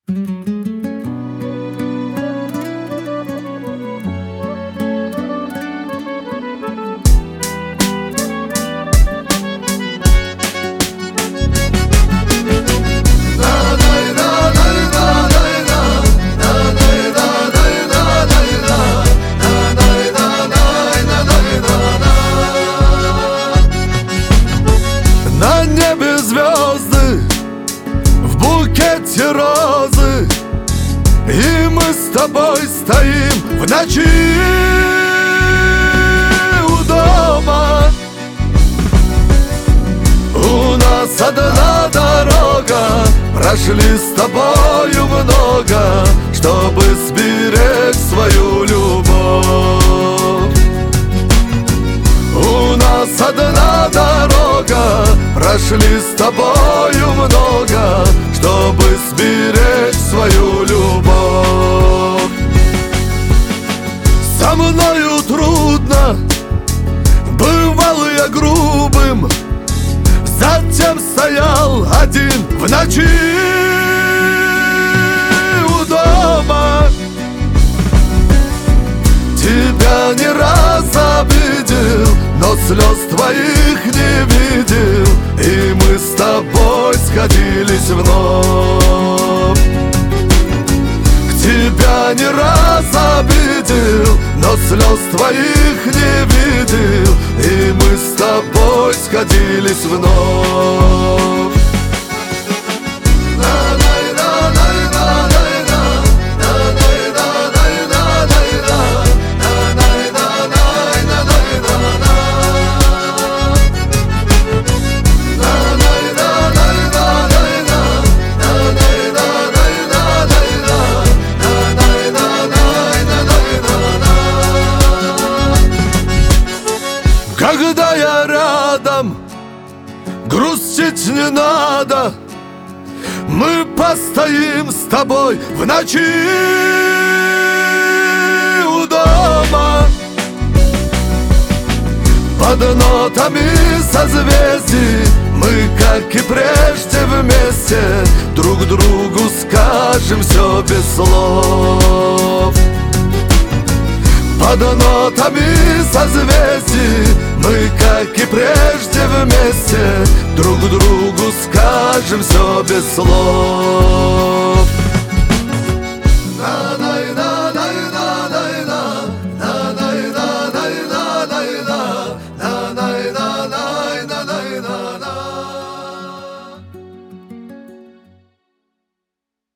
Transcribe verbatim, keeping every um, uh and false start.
На небе звезды, в букете розы, и мы с тобой стоим в ночи у дома. У нас одна дорога, прошли с тобою много, чтобы сберечь свою любовь. У нас одна дорога, прошли с тобою много, чтобы сберечь свою любовь. Со мною трудно, бывал я грубым, затем стоял один в ночи у дома. Тебя не раз обидел, но слез твоих не видел, и мы с тобой сходились вновь. Тебя не раз обидел, но слез твоих не видел, и мы с тобой сходились вновь. Когда я рядом, грустить не надо, мы постоим с тобой в ночи у дома. Под нотами созвездий мы, как и прежде, вместе друг другу скажем все без слов. Под нотами созвездий мы, как и прежде, вместе друг другу скажем все без слов.